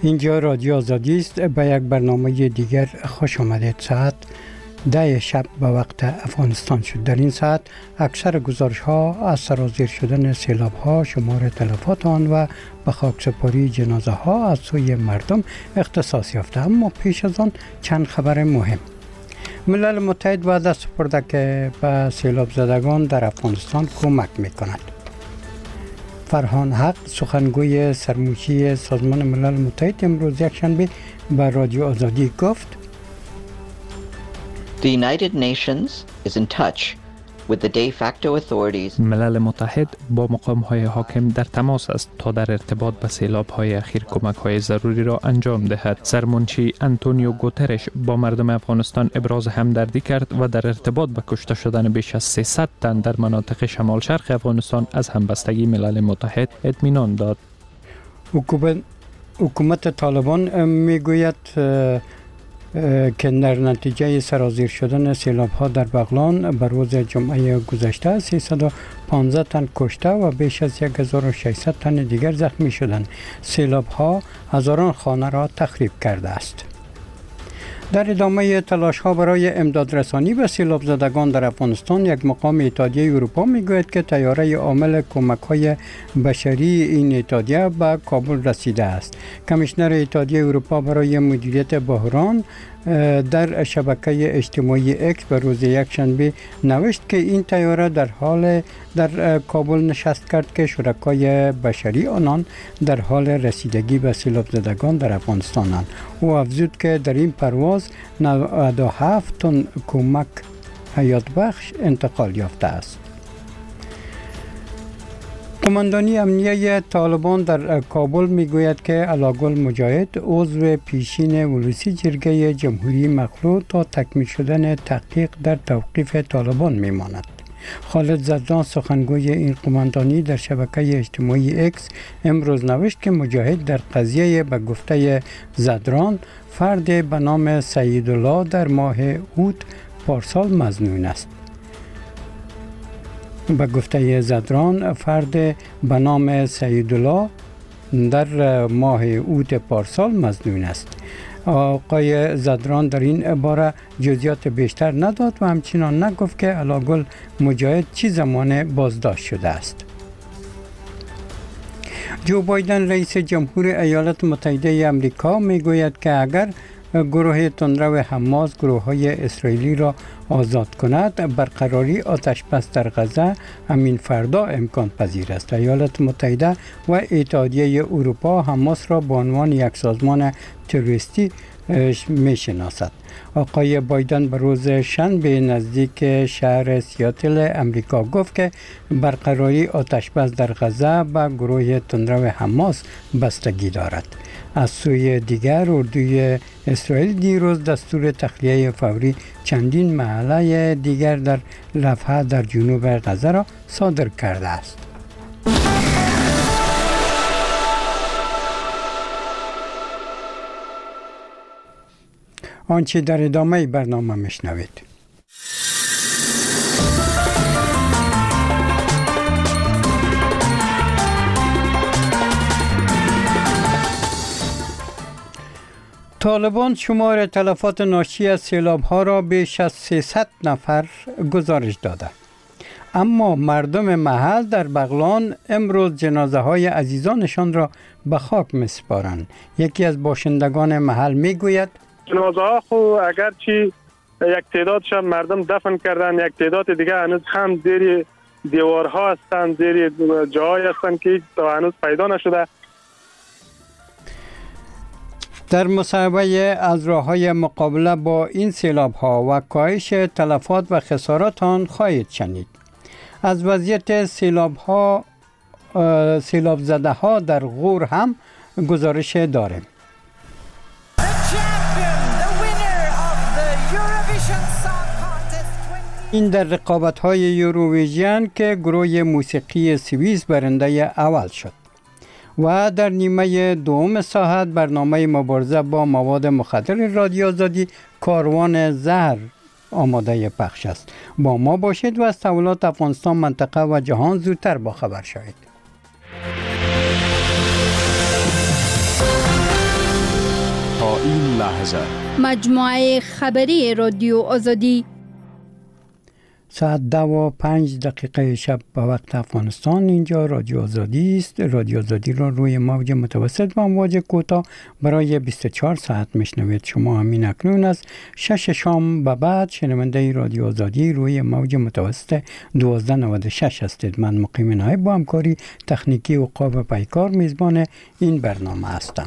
اینجا رادیو آزادی است. به یک برنامه دیگر خوش آمدید. ساعت 10 شب به وقت افغانستان شد. در این ساعت اکثر گزارش ها از سرازیر شدن سیلاب ها، شمار تلفات آن و به خاکسپاری جنازه ها از سوی مردم اختصاص یافته. اما پیش از آن چند خبر مهم. ملل متحد وعده سپرده که به سیلاب زدگان در افغانستان کمک میکند. فرهان حق سخنگوی سرموشی سازمان ملل متحد امروز یکشنبه به رادیو آزادی گفت The United Nations is in touch with the de facto authorities. ملل متحد با مقام‌های حاکم در تماس است تا در ارتباط به سیلاب‌های اخیر کمک‌های ضروری را انجام دهد. سرمنشی آنتونیو گوترش با مردم افغانستان ابراز همدردی کرد و در ارتباط به کشته شدن بیش از 300 تن در مناطق شمال شرق افغانستان از همبستگی ملل متحد اطمینان داد. حکومت طالبان میگوید که در نتیجه سرازیر شدن سیلاب ها در بغلان بر روز جمعه گذشته 315 تن کشته و بیش از 1600 تن دیگر زخمی شدند. سیلاب ها هزاران خانه را تخریب کرده است. در ادامه تلاش ها برای امداد رسانی به سیلاب زدگان در افغانستان، یک مقام اتحادیه اروپا میگوید که طیاره عامل کمک های بشری این اتحادیه به کابل رسیده است. کمیشنر اتحادیه اروپا برای مدیریت بحران در شبکه اجتماعی اکس به روز یکشنبه نوشت که این طیاره در کابل نشست کرد که شرکای بشری آنان در حال رسیدگی به سیلاب زدگان در افغانستانند. او افزود که در این پرواز 97 تن کمک حیات بخش انتقال یافته است. قماندانی امنیه طالبان در کابل میگوید که علاگل مجاهد عضو پیشین ولوسی جرگه جمهوری مخلوع تا تکمیل شدن تحقیق در توقیف طالبان میماند. خالد زدران سخنگوی این قماندانی در شبکه اجتماعی اکس امروز نوشت که مجاهد در قضیه به گفته زدران فرد به نام سیدالله در ماه اوت پارسال مظنون است. به گفته زدران فرد به نام سیدالله در ماه اوت پارسال مظنون است. آقای زدران در این باره جزئیات بیشتر نداد و همچنان نگفت که علاگل مجاهد چه زمان بازداشت شده است. جو بایدن رئیس جمهور ایالات متحده آمریکا میگوید که اگر گروه تندرو حماس گروه‌های اسرائیلی را آزاد کند، برقراری آتش بس در غزه همین فردا امکان پذیر است. ایالات متحده و اتحادیه اروپا حماس را به عنوان یک سازمان تروریستی میشناسد. آقای بایدن به روز شنبه نزدیک شهر سیاتل امریکا گفت که برقراری آتش بس در غزه به گروه تندرو حماس بستگی دارد. از سوی دیگر اردوی اسرائیل دیروز دستور تخلیه فوری چندین محله دیگر در رفح در جنوب غزه را صادر کرده است. آنچه در ادامه برنامه میشنوید. طالبان شمار تلفات ناشی از سیلاب ها را بیش از 300 نفر گزارش داده. اما مردم محل در بغلان امروز جنازه های عزیزانشان را به خاک میسپارند. یکی از باشندگان محل میگوید جنازه ها خو اگرچه یک تعدادشان مردم دفن کردن، یک تعداد دیگه هنوز هم زیر دیوارها هستند، زیر جاهای هستند که تا هنوز پیدا نشده. در مصاحبه از راه‌های مقابله با این سیلاب‌ها و کاهش تلفات و خسارات آن خواهید شنید. از وضعیت سیلاب زده ها در غور هم گزارش داریم. این در رقابت‌های یوروویژن که گروه موسیقی سوئیس برنده اول شد. و در نیمه دوم ساعت برنامه مبارزه با مواد مخدر رادیو آزادی کاروان زهر آماده پخش است. با ما باشید و از تحولات افغانستان، منطقه و جهان زودتر با خبر شوید. این لحظه مجموعه خبری رادیو آزادی. ساعت 2:05 شب به وقت افغانستان. اینجا رادیو آزادی است. رادیو آزادی را روی موج متوسط و امواج کوتاه برای 24 ساعت میشنوید. شما همین اکنون از 6 شام به بعد شنونده رادیو آزادی روی موج متوسط 1296 هستید. من مقیم نایب با همکاری تکنیکی عقاب پیکار میزبان این برنامه هستم.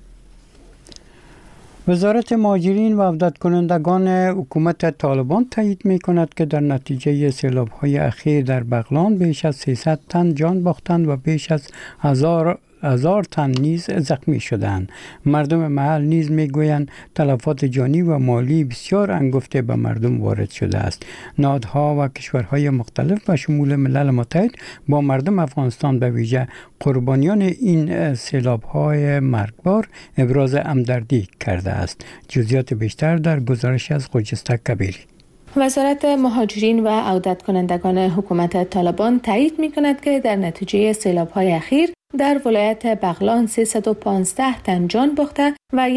وزارت مهاجرین و عودت کنندگان حکومت طالبان تایید می کند که در نتیجه سیلاب های اخیر در بغلان بیش از 300 تن جان باختند و بیش از 1000 تن نیز زخمی شدند. مردم محل نیز می گویند تلفات جانی و مالی بسیار انگفته به مردم وارد شده است. نهادها و کشورهای مختلف به شمول ملل متحد با مردم افغانستان به ویژه قربانیان این سیلاب های مرگبار ابراز همدردی کرده است. جزئیات بیشتر در گزارش از خجسته کبیری. وزارت مهاجرین و عودت کنندگان حکومت طالبان تایید می کند که در نتیجه سیلاب‌های اخیر در ولایت بغلان 315 تن جان باخته و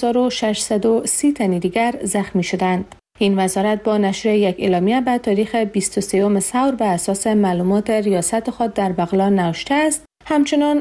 1630 تن دیگر زخمی شدند. این وزارت با نشر یک اعلامیه به تاریخ 23 ثور به اساس معلومات ریاست خود در بغلان نوشته است: همچنان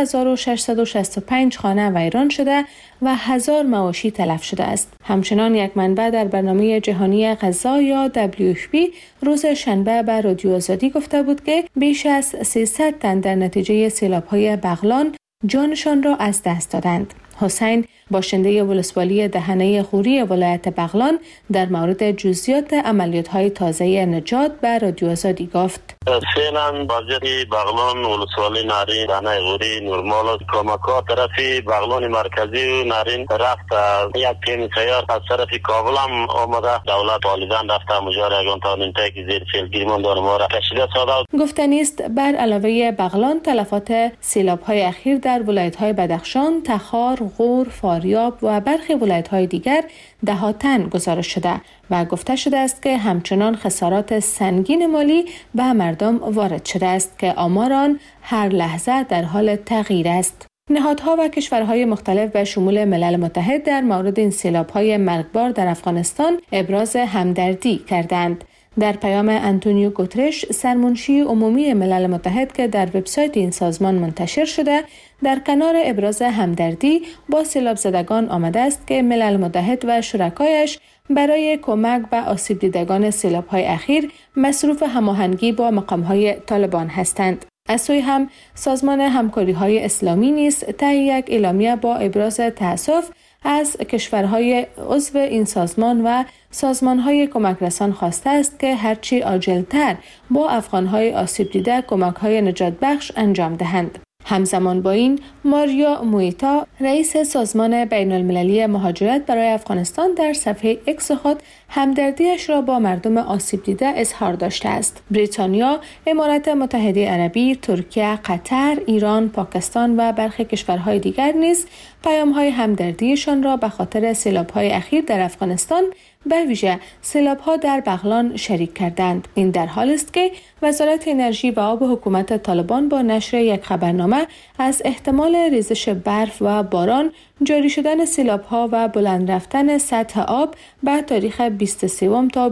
2665 خانه ویران شده و 1000 مواشی تلف شده است. همچنان یک منبع در برنامه جهانی غذا یا WFP روز شنبه به رادیو آزادی گفته بود که بیش از 300 تن در نتیجه سیلاب‌های بغلان جانشان را از دست دادند. حسین باشنده ولسوالی دهنه خوری ولایت بغلان در مورد جزئیات عملیات‌های تازه نجات به رادیو آزادی گفت: فعلا وضعیت بغلان ولسوالی نارین دهنه خوری نرمال است. کمک‌ها طرفی بغلان مرکزی و نارین رفت. یک تیم سیار از طرف کابل هم آمده. دولت والدین رفته مجار یگان تا منطقه زیر فیلگیری ماندار ما را کشیده ساده. گفتنی است بر علاوه بغلان تلفات سیلاب‌های اخیر در ولایت‌های بدخشان، تخار، غور، فاریاب و برخی ولایت‌های دیگر ده‌ها تن گزارش شده و گفته شده است که همچنان خسارات سنگین مالی به مردم وارد شده است که آمار آن هر لحظه در حال تغییر است. نهادها و کشورهای مختلف به شمول ملل متحد در مورد این سیلاب‌های مرگبار در افغانستان ابراز همدردی کردند. در پیام آنتونیو گوترش سرمنشی عمومی ملل متحد که در وبسایت این سازمان منتشر شده، در کنار ابراز همدردی با سیلاب زدگان آمده است که ملل متحد و شرکایش برای کمک به آسیب دیدگان سیلاب‌های اخیر مصروف هماهنگی با مقام‌های طالبان هستند. از سوی هم سازمان همکاری‌های اسلامی نیز طی یک اعلامیه با ابراز تأسف از کشورهای عضو این سازمان و سازمان‌های کمک رسان خواسته است که هرچی عاجل‌تر با افغان‌های آسیب دیده کمک‌های نجات بخش انجام دهند. همزمان با این ماریا مویتا رئیس سازمان بین المللی مهاجرت برای افغانستان در صفحه اکس خود همدردیش را با مردم آسیب دیده اظهار داشته است. بریتانیا، امارات متحده عربی، ترکیه، قطر، ایران، پاکستان و برخی کشورهای دیگر نیز پیام‌های همدردیشان را به خاطر سیلاب‌های اخیر در افغانستان به ویژه سیلاب‌ها در بغلان شریک کردند. این در حالی است که وزارت انرژی و آب حکومت طالبان با نشر یک خبرنامه از احتمال ریزش برف و باران، جاری شدن سیلاب‌ها و بلند رفتن سطح آب به تاریخ 23 تا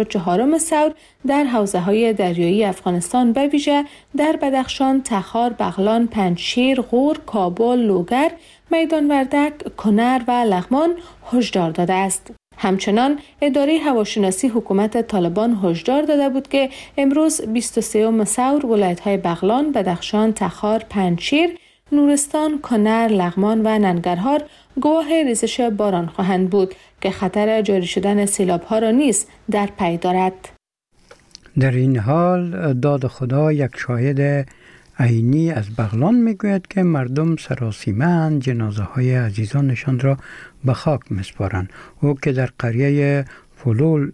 24 ثور در حوزه‌های دریایی افغانستان به ویژه در بدخشان، تخار، بغلان، پنجشیر، غور، کابل، لوگر، میدان وردک، کنر و لغمان هشدار داده است. همچنان اداره هواشناسی حکومت طالبان هشدار داده بود که امروز 23 ثور ولایت‌های بغلان، بدخشان، تخار، پنجشیر، نورستان، کنر، لغمان و ننگرهار گواه ریزش باران خواهند بود که خطر جاری شدن سیلاب‌ها را نیز در پی دارد. در این حال داد خدا یک شاهد عینی از بغلان میگوید که مردم سراسیمه‌اند جنازه های عزیزانشان را به خاک میسپارند. او که در قریه فلول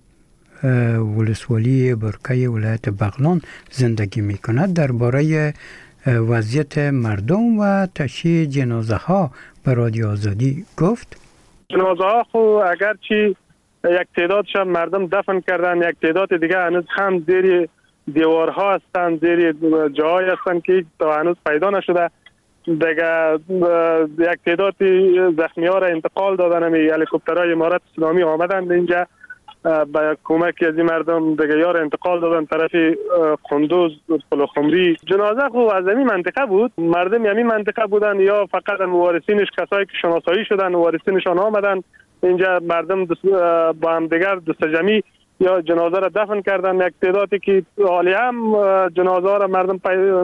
ولسوالی برکه ولایت بغلان زندگی میکند درباره وضعیت مردم و تشییع جنازه ها به رادیو آزادی گفت: جنازه ها خو اگرچه یک تعدادشان مردم دفن کردن، یک تعداد دیگه هنوز هم زیر دیوارها هستند، زیر جاهای هستند که تا هنوز پیدا نشده. دیگه یک تعداد زخمی ها را انتقال دادن. همی هلیکوپترهای امارات اسلامی آمدند اینجا با کمک از این مردم دیگه یار انتقال دادن طرف قندوز پلوخمری. جنازه خو از این منطقه بود، مردم همین منطقه بودن یا فقط وارثینش کسایی که شناسایی شدن وارثینشان آمدن اینجا، مردم با هم دیگر دست جمعی یا جنازه را دفن کردن. یک تعدادی که حالی هم جنازه را مردم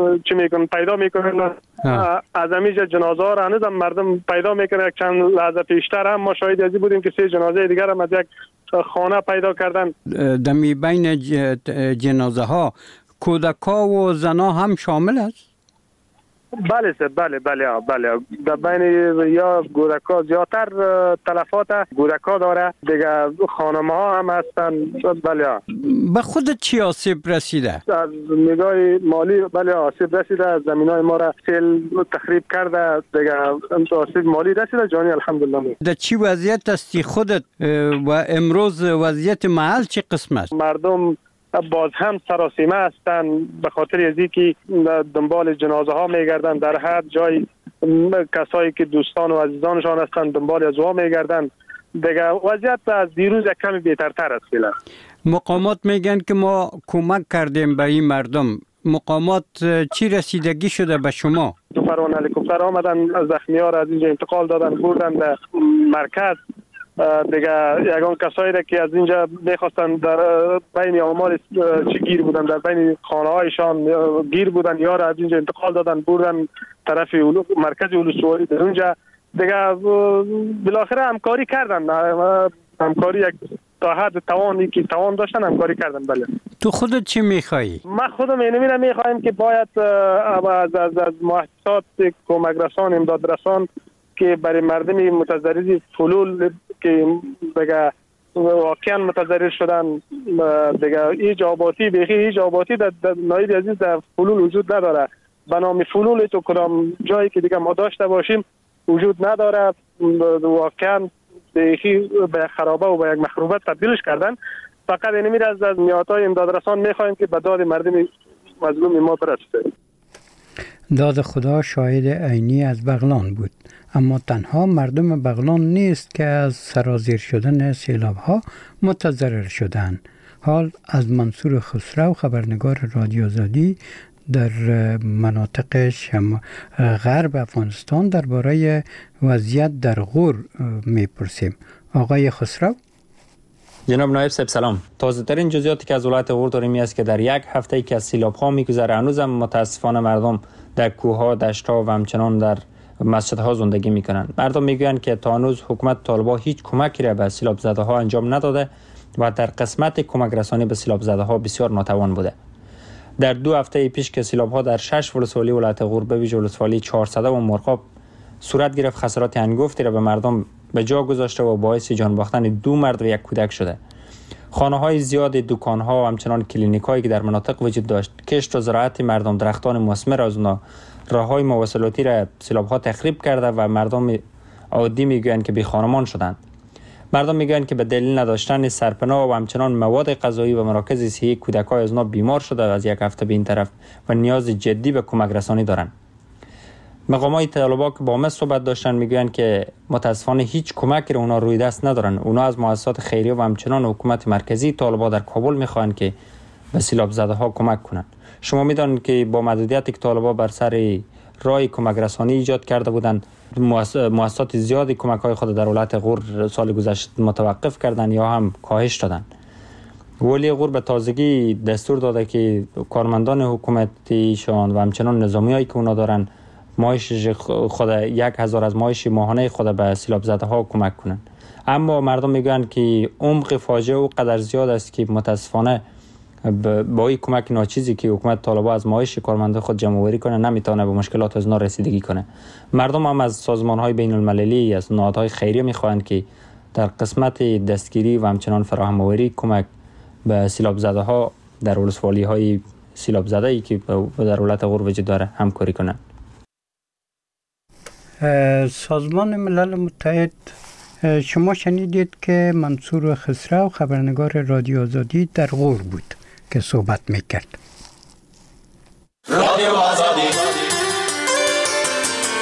پیدا میکنن از همیشه جنازه را هنوز هم مردم پیدا میکنن. یک چند لحظه پیشتر هم ما شاهد ازی بودیم که 3 جنازه دیگر هم از یک خانه پیدا کردن. دمی بین جنازه ها کودکا و زنا هم شامل است؟ بله سر، بله در بین یا گورکا زیادتر تلفات گورکا داره، دیگه خانم ها هم هستن. بله. به خودت چی آسیب رسیده؟ از نگاه مالی بله آسیب رسیده، زمین های ما را سیل تخریب کرده، دیگه آسیب مالی رسیده، جانی الحمدلله. در چی وضعیت هستی خودت و امروز وضعیت محل چی قسم است؟ مردم باز هم سراسیمه هستند به خاطر ازی که دنبال جنازه ها میگردن، در هر جای کسایی که دوستان و عزیزانشان هستند دنبال از ها میگردن. دیگه وضعیت از دیروز یک کمی بهترتر است. فعلا مقامات میگن که ما کمک کردیم به این مردم، مقامات چی رسیدگی شده به شما؟ دو فرمان هلیکوپتر آمدن زخمی ها را از اینجا انتقال دادن بردن به مرکز. دیگه یگان کسایی را که از اینجا میخواستن در بین آمار چی گیر بودن، در بین خانه هایشان گیر بودن، یا را از اینجا انتقال دادن بردن طرف مرکز ولسوالی در اونجا. دیگه بالاخره همکاری کردن، همکاری تا حد توانی که توان داشتن همکاری کردن. بله. تو خودت چی میخوایی؟ من خودم اینو میخوایم که باید از مؤسسات کمک رسان امداد رسان که برای مردم متضرر فلول که دیگه واقعا متضرر شدن، دیگه ایجاباتی در نایب عزیز در فلول وجود نداره. به نام فلول تو کدام جایی که دیگه ما داشته باشیم وجود نداره. واقعا به خرابه و به یک مخروبه تبدیلش کردن. فقط اینمی از نهادهای امداد رسان میخوایم که به داد مردم مظلوم ما برسه. داد خدا شاهد عینی از بغلان بود، اما تنها مردم بغلان نیست که از سرازیر شدن سیلاب ها متضرر شدند. حال از منصور خسرو خبرنگار رادیو آزادی در مناطق غرب افغانستان درباره وضعیت در غور میپرسیم. آقای خسرو. جناب نایب صاحب سلام. تازه ترین جزئیاتی که از ولایت غور داریم است که در یک هفته که از سیلاب ها میگذره هنوز هم متاسفانه مردم در کوه ها، دشت ها و همچنان در مسجد ها زندگی میکنند. مردم میگویند که تا هنوز حکومت طالبان هیچ کمکی را به سیلاب زده ها انجام نداده و در قسمت کمک رسانی به سیلاب زده ها بسیار ناتوان بوده. در 2 هفته پیش که سیلاب ها در 6 ولسوالی ولایت غور به ویژه ولسوالی 400 و مرغاب صورت گرفت، خسارات هنگفتی را به مردم به جا گذاشته و باعث جان باختن 2 مرد و 1 کودک شده. خانه های زیاد، دکان ها و همچنان کلینیک هایی که در مناطق وجود داشت، کشت و زراعت مردم، درختان مثمر از اونا، راه های مواصلاتی را سیلاب ها تخریب کرده و مردم عادی میگویند که بی خانمان شدند. مردم میگویند که به دلیل نداشتن سرپناه و همچنان مواد غذایی و مراکز صحی کودکای از اونا بیمار شده از یک هفته به این طرف و نیاز جدی به کمک رسانی دارند. مقامات طالبان که با ما صحبت داشتن میگویند که متاسفانه هیچ کمکی را اونا روی دست ندارن. اونا از مؤسسات خیریه و همچنان حکومت مرکزی طالبان در کابل میخواهند که به سیلاب زده ها کمک کنند. شما میدانید که با محدودیتی که طالبان بر سر راه کمک رسانی ایجاد کرده بودند، مؤسسات زیادی کمک های خود در ولایت غور سال گذشته متوقف کردند یا هم کاهش دادند. ولی غور به تازگی دستور داده که کارمندان حکومتیشان و همچنان نظامیایی که اونا دارن معاش خود 1000 از معاش ماهانه خود به سیلاب زده ها کمک کنند. اما مردم میگن که عمق فاجعه او قدر زیاد است که متاسفانه با این کمک ناچیزی که حکومت طالبان از معاش کارمندان خود جمع آوری کنه نمیتونه به مشکلات از اونا رسیدگی کنه. مردم هم از سازمان های بین المللی، از نهادهای خیریه میخواهند که در قسمت دستگیری و همچنان فراهم آوری کمک به سیلاب زده ها در ولسوالی های سیلاب زده ای که در ولایت غور وجود داره همکاری کنند. سازمان ملل متحد، شما شنیدید که منصور خسرو خبرنگار رادیو آزادی در غور بود که صحبت میکرد. رادیو آزادی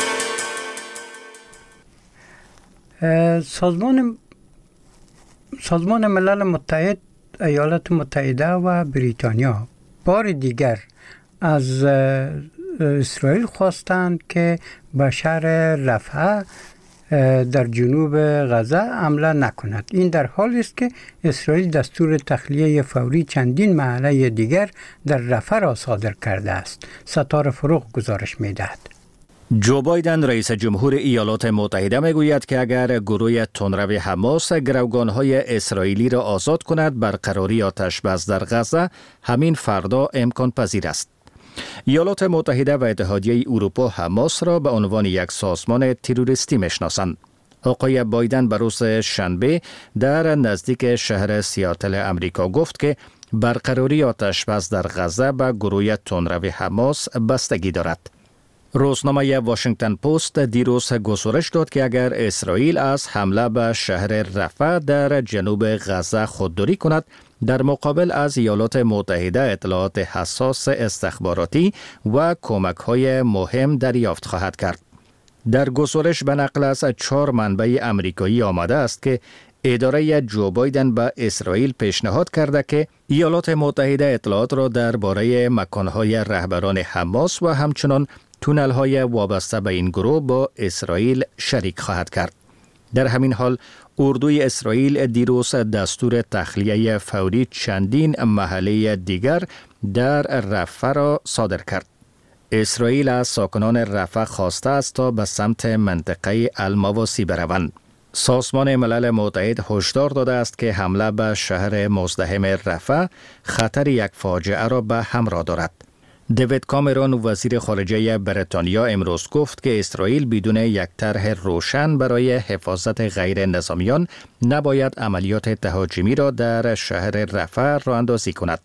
سازمان ملل متحد، ایالات متحده و بریتانیا بار دیگر از اسرائیل خواستند که به شهر رفح در جنوب غزه حمله نکند. این در حالی است که اسرائیل دستور تخلیه فوری چندین محله دیگر در رفح را صادر کرده است. ستاره فروغ گزارش می‌دهد. جو بایدن رئیس جمهور ایالات متحده میگوید که اگر گروه تندرو حماس گروگان‌های اسرائیلی را آزاد کند، برقراری آتش بس در غزه همین فردا امکان پذیر است. ایالات متحده و اتحادیه اروپا حماس را به عنوان یک سازمان تروریستی میشناسند. آقای بایدن به روز شنبه در نزدیک شهر سیاتل امریکا گفت که برقراری آتش بس در غزه به گروه تندرو حماس بستگی دارد. روزنامه واشنگتن پست دیروز گزارش داد که اگر اسرائیل از حمله به شهر رفح در جنوب غزه خودداری کند، در مقابل از ایالات متحده اطلاعات حساس استخباراتی و کمک‌های مهم دریافت خواهد کرد. در گزارش به نقل از 4 منبع امریکایی آمده است که اداره جو بایدن به اسرائیل پیشنهاد کرده که ایالات متحده اطلاعات را درباره مکان‌های رهبران حماس و همچنان تونل‌های وابسته به این گروه با اسرائیل شریک خواهد کرد. در همین حال اردوی اسرائیل دیروز دستور تخلیه فوری چندین محله دیگر در رفح را صادر کرد. اسرائیل از ساکنان رفح خواسته است تا به سمت منطقه المواسی بروند. سازمان ملل متحد هشدار داده است که حمله به شهر مزدحم رفح خطر یک فاجعه را به همراه دارد. دیوید کامرون وزیر خارجه بریتانیا امروز گفت که اسرائیل بدون یک طرح روشن برای حفاظت غیر نظامیان نباید عملیات تهاجمی را در شهر رفح راه اندازی کند.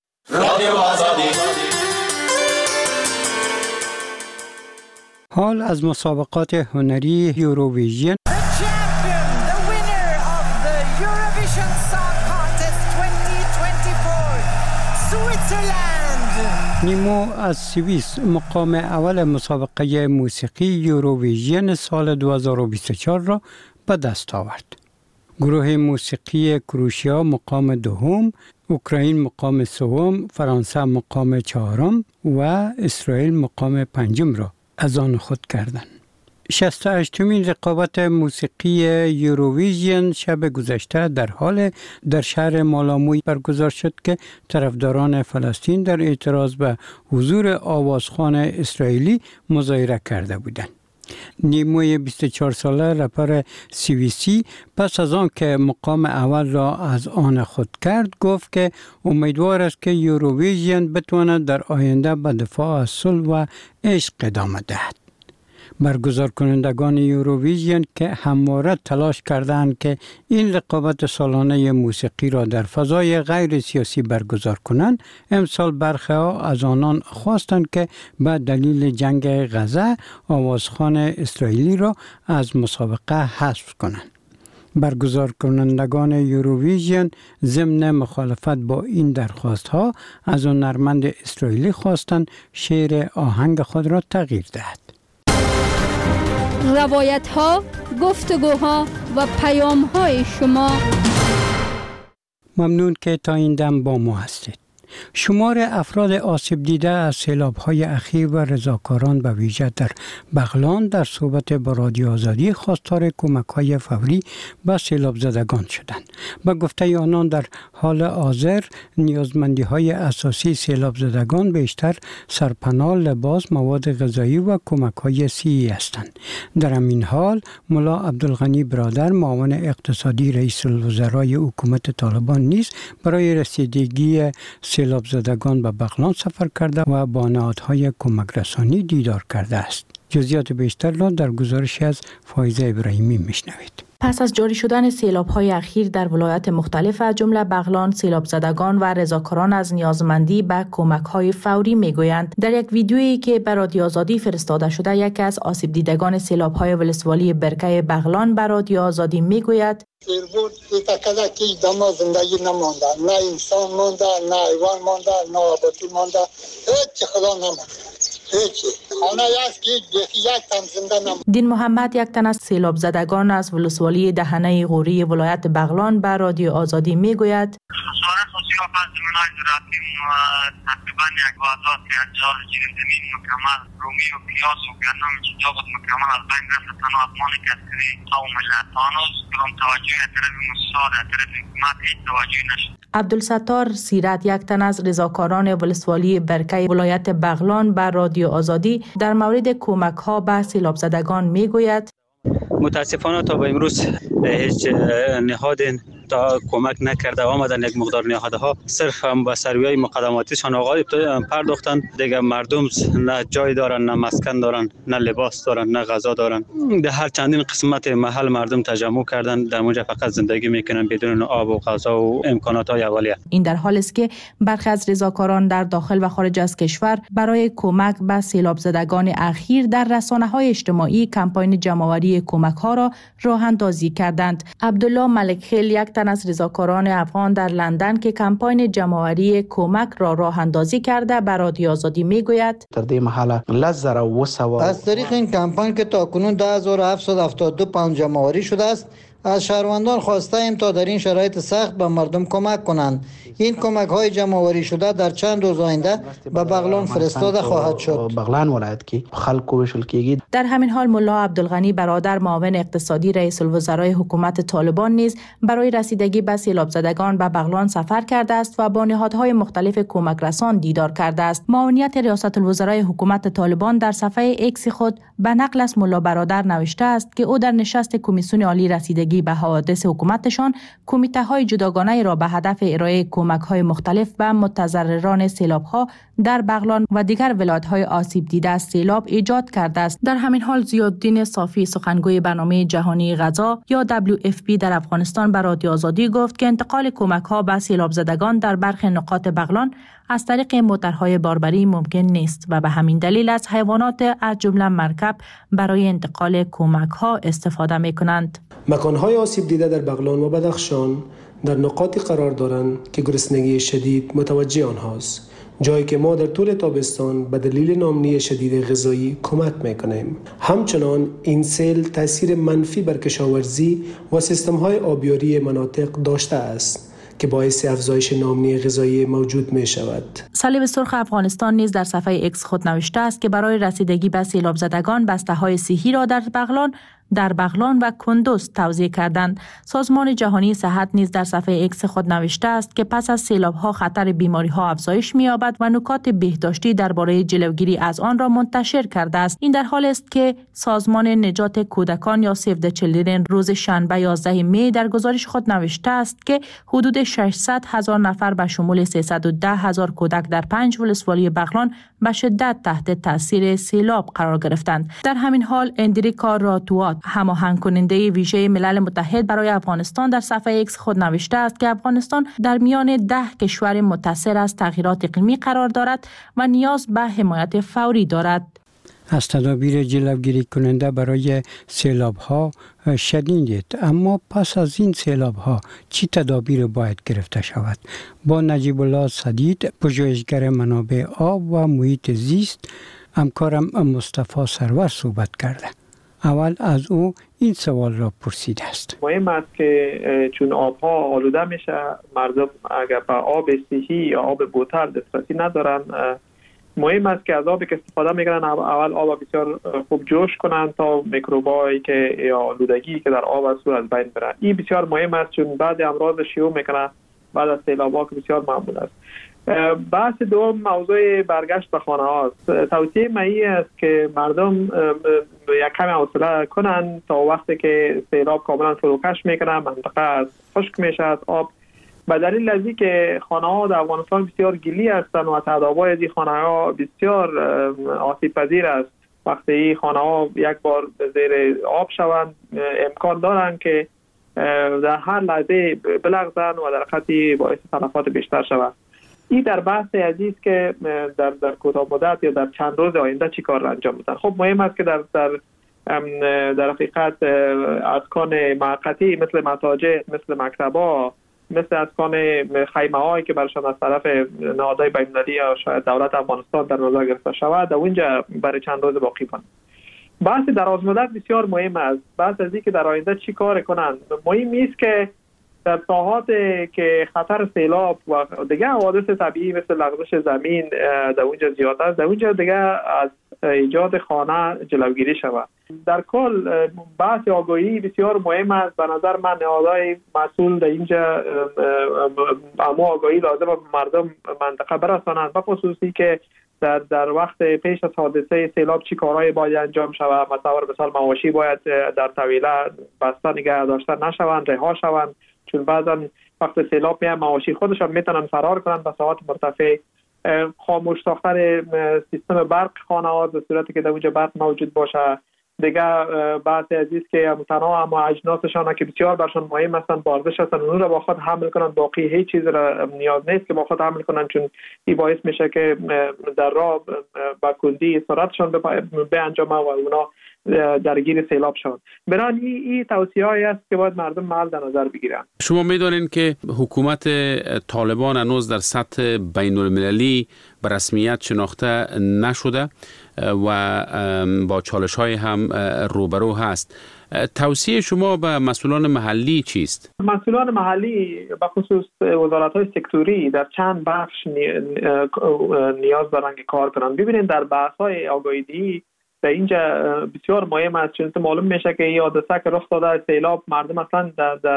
حال از مسابقات هنری یوروویژن نیمو از سوئیس مقام اول مسابقه موسیقی یوروویژن سال 2024 را به دست آورد. گروه موسیقی کروشیا مقام دوم، اوکراین مقام سوم، فرانسه مقام چهارم و اسرائیل مقام پنجم را از آن خود کردند. 68مین رقابت موسیقی یوروویژن شب گذشته در شهر مالاموی برگزار شد که طرفداران فلسطین در اعتراض به حضور آوازخوان اسرائیلی مظاهره کرده بودند. نیموی 24 ساله رپر سوئیسی پس از آن که مقام اول را از آن خود کرد گفت که امیدوار است که یوروویژن بتواند در آینده به دفاع از صلح و عشق ادامه دهد. برگزار کنندگان یوروویژن که همواره تلاش کردند که این رقابت سالانه موسیقی را در فضای غیر سیاسی برگزار کنند، امسال برخی ها از آنان خواستند که به دلیل جنگ غزه آوازخوان اسرائیلی را از مسابقه حذف کنند. برگزار کنندگان یوروویژن ضمن مخالفت با این درخواست ها از هنرمند اسرائیلی خواستند شعر آهنگ خود را تغییر دهد. روایت ها، گفتگوها و پیام های شما. ممنون که تا این دم با ما هستید. شمار افراد آسیب دیده از سیلاب‌های اخیر و رضاکاران به ویژه در بغلان در صحبت با رادیو آزادی خواستار کمک‌های فوری به سیلاب زدگان شدند. به گفته آنان در حال حاضر نیازمندی‌های اساسی سیلاب زدگان بیشتر سرپناه، لباس، مواد غذایی و کمک‌های صحی هستند. در همین حال ملا عبدالغنی برادر معاون اقتصادی رئیس الوزرای حکومت طالبان نیز برای رسیدگی سیلاب زدگان به بغلان سفر کرده و با نهادهای کمک رسانی دیدار کرده است. جزئیات بیشتر را در گزارشی از فایزه ابراهیمی میشنوید. پس از جاری شدن سیلاب‌های اخیر در ولایات مختلف از جمله بغلان، سیلاب زدگان و رضاکاران از نیازمندی به کمک‌های فوری میگویند. در یک ویدیویی که به رادیو آزادی فرستاده شده، یکی از آسیب دیدگان سیلاب‌های ولسوالی برکه بغلان به رادیو آزادی میگوید: که دما زندگی نمانده، نه انسان مانده، نه حیوان مانده، نه آبادی مانده، هیچ خدا نمانده. هیچی خانه است که یک تن زنده نمانده. دین محمد یک تن از سیلاب زدگان از ولسوالی دهنه غوری ولایت بغلان به رادیو آزادی میگوید خسارت و سیاه از زمین‌های زراعتی تقریبا 1000 زمین مکمل رومی و پیاز و گندم اینجا بود مکمل از بین رفت. تنها افغان کسری او ملت هنوز کدام توجه طرف مستاد طرف حکومت هیچ توجه نشد. عبدالستار سیرت یک تن از رضاکاران ولسوالی برکه ولایت بغلان به رادیو آزادی در مورد کمک ها به سیلاب زدگان میگوید متاسفانه تا به امروز هیچ نهاد تا کمک نکرده آمدن. یک مقدار نهادها صرف هم به سرویای مقدماتیشان آغاز پرداختن. دیگه مردم نه جای دارن، نه مسکن دارن، نه لباس دارن، نه غذا دارن. در هر چندین قسمت محل مردم تجمع کردن، در اونجا فقط زندگی میکنن بدون آب و غذا و امکانات های اولیه. این در حالی است که برخی از رضاکاران در داخل و خارج از کشور برای کمک به سیلاب زدگان اخیر در رسانه‌های اجتماعی کمپاین جمع‌آوری کمک ها را راه اندازی کردند. عبدالله ملکخیل یک تن از رضاکاران افغان در لندن که کمپاین جمع‌آوری کمک را راه اندازی کرده به رادیو آزادی میگوید در این محل از طریق این کمپاین که تاکنون 10772 پوند جمع‌آوری شده است، از شهروندان خواسته ایم تا در این شرایط سخت به مردم کمک کنند. این کمک های جمع‌آوری شده در چند روز آینده به بغلان فرستاده خواهد شد. بغلان ولایت کی خلق وشل کیږي. در همین حال ملا عبدالغنی برادر معاون اقتصادی رئیس الوزرای حکومت طالبان نیز برای رسیدگی به سیلاب زدگان به بغلان سفر کرده است و با نهادهای مختلف کمک رسان دیدار کرده است. معاونیت ریاست الوزرای حکومت طالبان در صفحه ایکس خود به نقل از ملا برادر نوشته است که او در نشست کمیسیون عالی رسیدگی به حوادث حکومتشان کمیته های جداگانه را به هدف ارائه کمک های مختلف به متضرران سیلاب ها در بغلان و دیگر ولایت های آسیب دیده از سیلاب ایجاد کرده است. در همین حال ضیاءالدین صافی سخنگوی برنامه جهانی غذا یا WFP در افغانستان به رادیو آزادی گفت که انتقال کمک ها به سیلاب زدگان در برخی نقاط بغلان از طریق موترهای باربری ممکن نیست و به همین دلیل از حیوانات از جمله مرکب برای انتقال کمک ها استفاده می کنند. مکانهای آسیب دیده در بغلان و بدخشان در نقاطی قرار دارند که گرسنگی شدید متوجه آنهاست، جایی که ما در طول تابستان به دلیل ناامنی شدید غذایی کمک میکنیم. همچنان این سیل تاثیر منفی بر کشاورزی و سیستم‌های آبیاری مناطق داشته است که باعث افزایش ناامنی غذایی موجود می شود. صلیب سرخ افغانستان نیز در صفحه ایکس خود نوشته است که برای رسیدگی به سیلاب زدگان بسته‌های صحی را در بغلان و کندوز توزیع کردند. سازمان جهانی صحت نیز در صفحه ایکس خود نوشته است که پس از سیلاب‌ها خطر بیماری‌ها افزایش می‌یابد و نکات بهداشتی درباره جلوگیری از آن را منتشر کرده است. این در حالی است که سازمان نجات کودکان یا سیو د چیلدرن روز شنبه 11 می در گزارش خود نوشته است که حدود 600,000 نفر به شمول 310,000 کودک در 5 ولسوالی بغلان به شدت تحت تاثیر سیلاب قرار گرفتند. در همین حال اندریکا راتوات هماهنگ کننده ویژه ملل متحد برای افغانستان در صفحه ایکس خود نوشته است که افغانستان در میان 10 کشور متاثر از تغییرات اقلیمی قرار دارد و نیاز به حمایت فوری دارد. از تدابیر جلوگیری کننده برای سیلاب ها شنیدید، اما پس از این سیلاب ها چی تدابیر باید گرفته شود؟ با نجیب الله صدید، پژوهشگر منابع آب و محیط زیست، همکارم مصطفی سرور صحبت کرده. اول از او این سوال را پرسیده است. مهم است که چون آبها آلوده میشه، مردم اگر به آب صحی یا آب بوتل دسترسی ندارن، مهم است که از آبی که استفاده میکنن اول آب بسیار خوب جوش کنن تا میکروبایی که یا آلودگی که در آب است از بین بره. این بسیار مهم است چون بعد امراض شیوع میکنه بعد از سیلاب‌ها که بسیار معمول است. بحث دوم موضوع برگشت به خانه هاست. توصیه من است که مردم یک کمی حوصله کنن تا وقتی که سیلاب کاملا فروکش میکنه، منطقه خشک میشه از آب. به دلیل از اینکه خانه‌ها در افغانستان بسیار گلی هستند و تداوای از این خانه‌ها بسیار آسیب پذیر است. وقتی خانه‌ها یک بار زیر آب شوند، امکان دارند که در هر لحظه بلغزند و در خطی باعث تلفات بیشتر شود. این در بحث عزیز که در کوتاه مدت یا در چند روز آینده چی کار را انجام بدن. خب مهم است که در حقیقت ارکان موقتی مثل متاجر، مثل مکتب‌ها مثل اسکان خیمه هایی که برشان از طرف نهادهای بین‌المللی یا شاید دولت افغانستان در نظر گرفته شود، اونجا برای چند روز باقی کنند. بحث دراز مدت بسیار مهم است. بحث از اینکه در آینده چی کار کنند. مهم است که در ساحات که خطر سیلاب و دیگه حوادث طبیعی مثل لغزش زمین در اونجا زیاد است، در اونجا دیگه از ایجاد خانه جلوگیری شود. در کل بحث آگاهی بسیار مهم است. به نظر من نهادهای مسئول در اینجا اما آگاهی لازم به مردم منطقه برسانند، و خصوصی که در وقت پیش از حادثه سیلاب چی کارهای باید انجام شود. مثلا مواشی باید در طویله بسته نگه داشته نشوند، رها شوند، چون بعضا وقت سیلاب میان مواشی خودشان میتونن فرار کنند به ساحات مرتفع. خاموش ساختن سیستم برق خانه‌ها به صورتی که در اونجا برق موجود باشه. دیگه بحث عزیز که تنها اما اجناسشان که بسیار برشان مهم هستند بارزش هستند، اون را با خود حمل کنند، باقی هیچ چیز را نیاز نیست که با خود حمل کنند، چون این باعث میشه که در راه با کندی سرعتشان به انجام و اونا درگیر سیلاب شوند. برای این توصیه‌ای است که باید مردم محل در نظر بگیرن. شما می‌دانید که حکومت طالبان هنوز در سطح بین‌المللی به رسمیت شناخته نشده و با چالش‌های هم روبرو هست. توصیه شما به مسئولان محلی چیست؟ مسئولان محلی به خصوص وزارت‌های سکتوری در چند بخش نیاز دارند که کار کنند. ببینید در بحث‌های آگاهی‌دهی در اینجا بسیار مهم است، چون معلوم میشه که این حادثه که رخ داده سیلاب مردم اصلا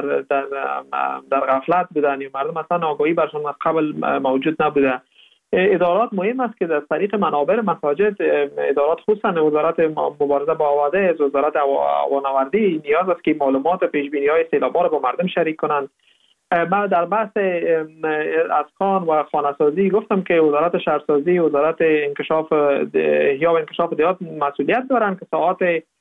در غفلت بودن، یا مردم اصلا آگاهی برشان از قبل موجود نبوده. ادارات مهم است که در طریق منابر مساجد، ادارات خصوصا وزارت مبارزه با حوادث، وزارت هوانوردی نیاز است که معلومات پیش‌بینی‌های سیلاب‌ها را با مردم شریک کنند. من در بحث اسکان و خانه‌سازی گفتم که وزارت شهرسازی، وزارت انکشاف احیا و انکشاف دیهات مسئولیت دارن که ساعات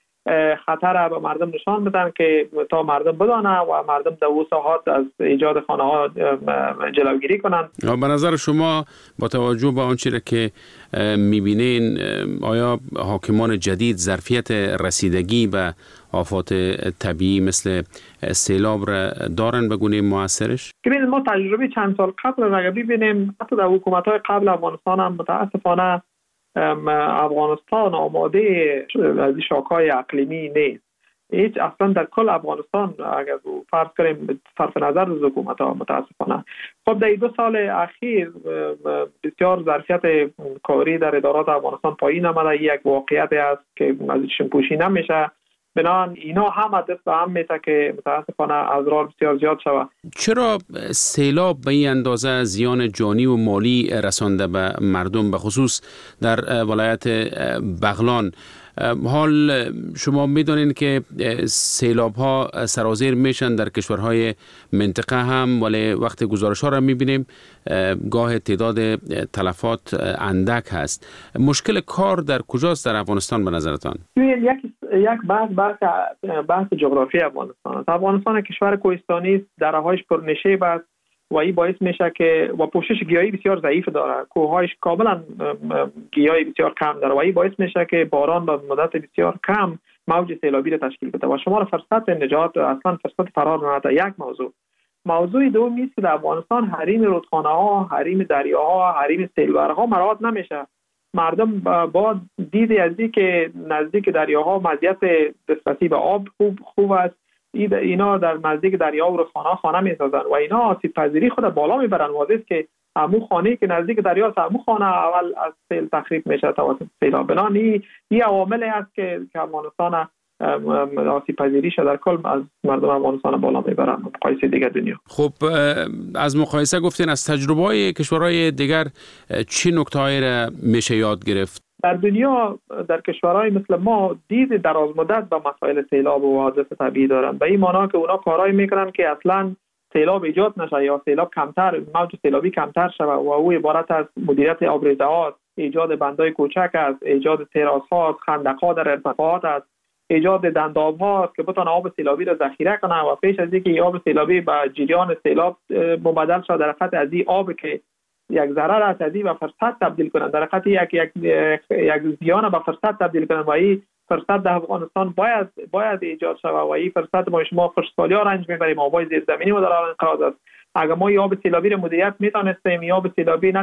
خطر به مردم نشان بدن که تا مردم بدانه و مردم در اون ساعات از ایجاد خانه‌ها جلوگیری کنند. به نظر شما با توجه به آنچه که می‌بینین، آیا حاکمان جدید ظرفیت رسیدگی به آفات طبیعی مثل سیلاب را دارن به گونه موثرش؟ ببینید ما تجربه چند سال قبل را ببینیم، حتی در حکومت‌های قبل افغانستان هم متاسفانه افغانستان آماده از شاک‌های اقلیمی نیست. هیچ اصلا در کل افغانستان اگر فرض کنیم صرف نظر از حکومت‌ها متاسفانه. خب در 2 سال اخیر بسیار ظرفیت کاری در ادارات افغانستان پایین آمده. یک واقعیت است که ازش پوشی نمیشه. بنابراین اینا هم دست به هم میته که متاسفانه اضرار بسیار زیاد شود. چرا سیلاب به این اندازه زیان جانی و مالی رسانده به مردم، به خصوص در ولایت بغلان؟ حال شما میدونین که سیلاب ها سرازیر میشن در کشورهای منطقه هم، ولی وقت گزارش ها را میبینیم گاه تعداد تلفات اندک هست. مشکل کار در کجاست در افغانستان به نظرتان؟ یک بحث جغرافی افغانستان است. افغانستان کشور کوهستانی است، درهایش پرنشیب است و این باعث میشه که و پوشش گیاهی بسیار ضعیف داره. کوههایش کاملا گیاهی بسیار کم داره و این باعث میشه که باران به مدت بسیار کم موج سیلابی را تشکیل بده و شما را فرصت نجات اصلا فرصت فرار نده. یک موضوع دوم است که در افغانستان حریم رودخانه‌ها، حریم دریاها، حریم سیلورها مراعات نمیشه. مردم با دید از که نزدیک دریاها مزیت دسترسی به آب خوب است، اینا در نزدیک دریا و رودخانه خانه می‌سازن و اینا آسیب پذیری خود بالا میبرن. واضحه است که همون خانه‌ای که نزدیک دریا است، همون خانه اول از سیل تخریب میشه توسط سیلاب. بنابراین این عواملی است که افغانستان آسیب پذیریش در کل از مردم افغانستان بالا میبرن مقایسه دیگر دنیا. خب از مقایسه گفتین، از تجربه‌های کشورهای دیگر چه نکته‌هایی را میشه یاد گرفت؟ در دنیا در کشورهای مثل ما دید درازمدت به مسائل سیلاب و حوادث طبیعی دارن. به این معنی که اونا کارایی میکنن که اصلا سیلاب ایجاد نشه یا سیلاب کمتر، موج سیلابی کمتر شود و او عبارت از مدیریت آبریزه‌ها، ایجاد بندای کوچک است، ایجاد تراس‌ها، خندق‌ها در ارتفاعات است، ایجاد دنداب‌ها است که بتونه آب سیلابی را ذخیره کنه و پیش از اینکه آب سیلابی به جریان سیلاب مبادل شود در حد از این آب که یک ضرر است از این و فرصت تبدیل کنند، در حقیقت یک زیان به فرصت تبدیل کنند و این فرصت در افغانستان باید ایجاد شود و این فرصت ما شما خوشحالی ها رنج میبریم. آبای زیرزمینی ما در انقراض است. اگر ما یا آب سیلابی را مدیریت میتونستیم یا آب سیلابی